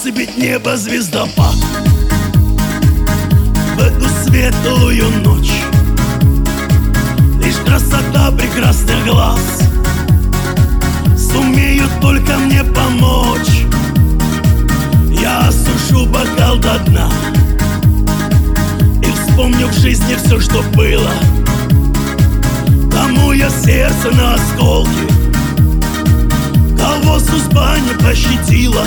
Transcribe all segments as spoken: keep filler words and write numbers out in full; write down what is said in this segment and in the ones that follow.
разбить небо звездопад. В эту светлую ночь лишь красота прекрасных глаз сумеют только мне помочь. Я осушу бокал до дна и вспомню в жизни все, что было. Кому я сердце на осколки, кого судьба не пощадила.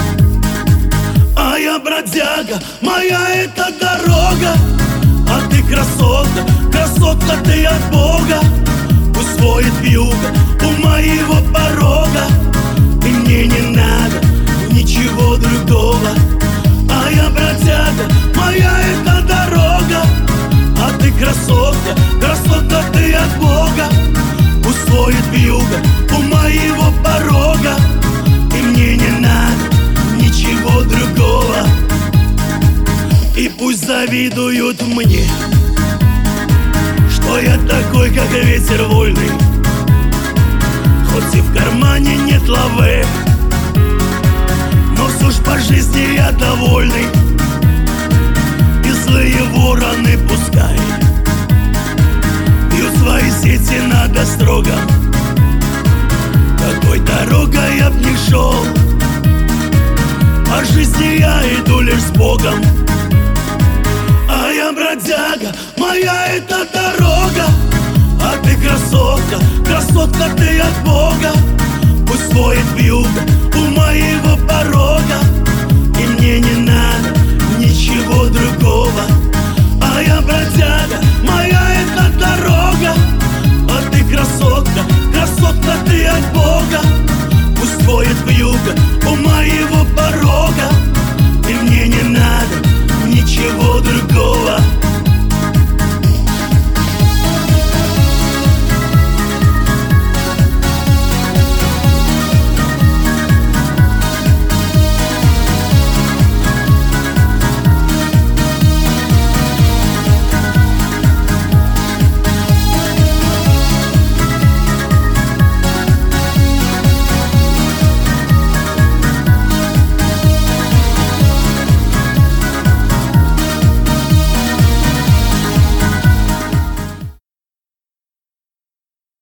А я бродяга, моя эта дорога, а ты красотка, красотка ты от Бога. Пусть воет вьюга у моего порога, и мне не надо ничего другого. А я бродяга, моя эта дорога, а ты красотка, красотка ты от Бога. Пусть воет вьюга у моего порога, и мне не надо ничего другого. И пусть завидуют мне, что я такой, как ветер вольный, хоть и в кармане нет лавы, но все ж по жизни я довольный. И злые вороны пускай бьют свои сети над острогом. Какой дорогой я б не шел, по жизни я иду лишь с Богом. А я бродяга, моя эта дорога, а ты красотка, красотка ты от Бога.